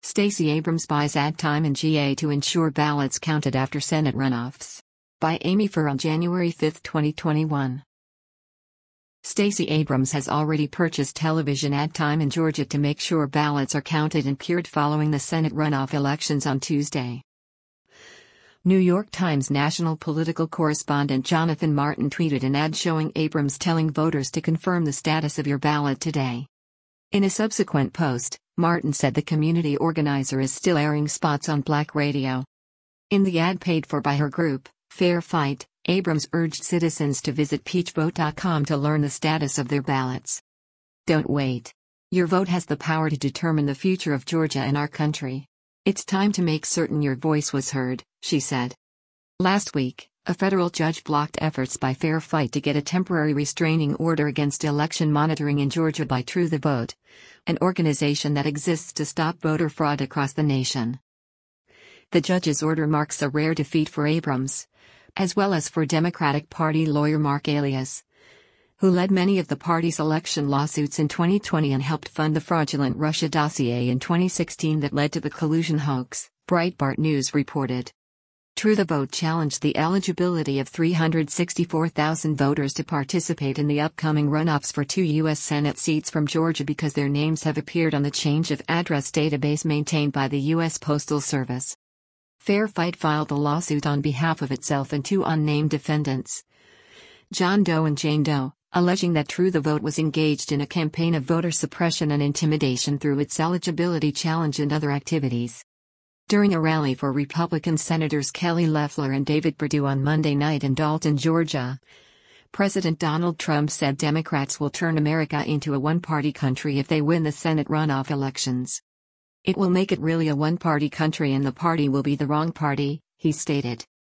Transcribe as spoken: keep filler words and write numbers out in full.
Stacey Abrams buys ad time in G A to ensure ballots counted after Senate runoffs. By Amy Farrell, January fifth, twenty twenty-one. Stacey Abrams has already purchased television ad time in Georgia to make sure ballots are counted and cured following the Senate runoff elections on Tuesday. New York Times national political correspondent Jonathan Martin tweeted an ad showing Abrams telling voters to confirm the status of your ballot today. In a subsequent post, Martin said the community organizer is still airing spots on Black radio. In the ad paid for by her group, Fair Fight, Abrams urged citizens to visit peach vote dot com to learn the status of their ballots. Don't wait. Your vote has the power to determine the future of Georgia and our country. It's time to make certain your voice was heard, she said. Last week, a federal judge blocked efforts by Fair Fight to get a temporary restraining order against election monitoring in Georgia by True the Vote, an organization that exists to stop voter fraud across the nation. The judge's order marks a rare defeat for Abrams, as well as for Democratic Party lawyer Mark Elias, who led many of the party's election lawsuits in twenty twenty and helped fund the fraudulent Russia dossier in twenty sixteen that led to the collusion hoax, Breitbart News reported. True the Vote challenged the eligibility of three hundred sixty-four thousand voters to participate in the upcoming runoffs for two U S Senate seats from Georgia because their names have appeared on the change of address database maintained by the U S Postal Service. Fair Fight filed the lawsuit on behalf of itself and two unnamed defendants, John Doe and Jane Doe, alleging that True the Vote was engaged in a campaign of voter suppression and intimidation through its eligibility challenge and other activities. During a rally for Republican Senators Kelly Loeffler and David Perdue on Monday night in Dalton, Georgia, President Donald Trump said Democrats will turn America into a one-party country if they win the Senate runoff elections. It will make it really a one-party country and the party will be the wrong party, he stated.